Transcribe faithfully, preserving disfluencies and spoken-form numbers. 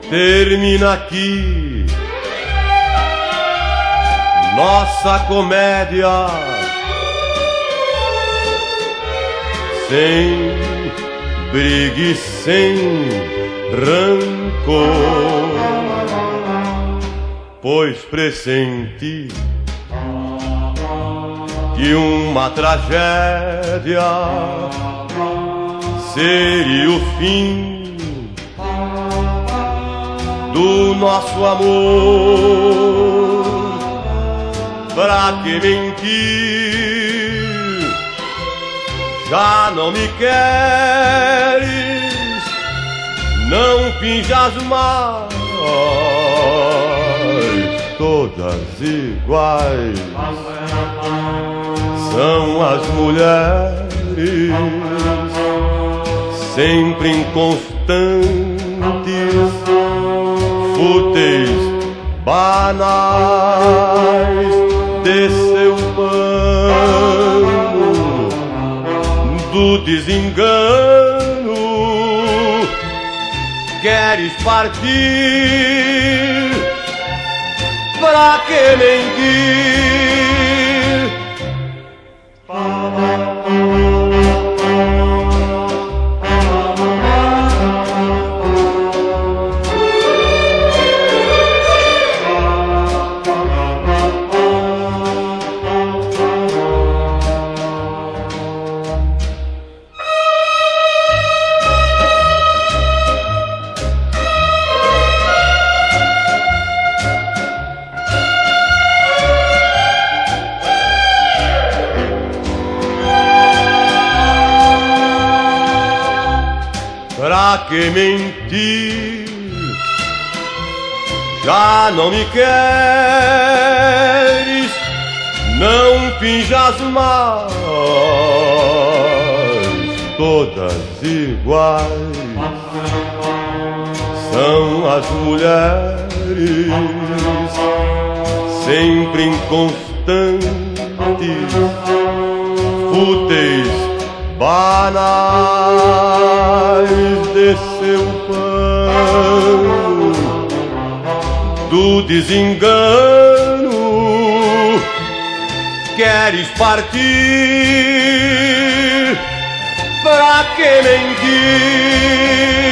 termina aqui nossa comédia, sem briga e sem rancor, pois pressenti que uma tragédia seria o fim do nosso amor. Pra que mentir? Já não me queres, não finjas mais, todas iguais são as mulheres, sempre inconstantes, fúteis, banais, de seu pano do desengano. Queres partir? Pra que mentir? Pra que mentir? Já não me queres, não finjas mais, todas iguais são as mulheres, sempre inconstantes, fúteis, banais, de seu pano do desengano. Queres partir? Pra que mentir?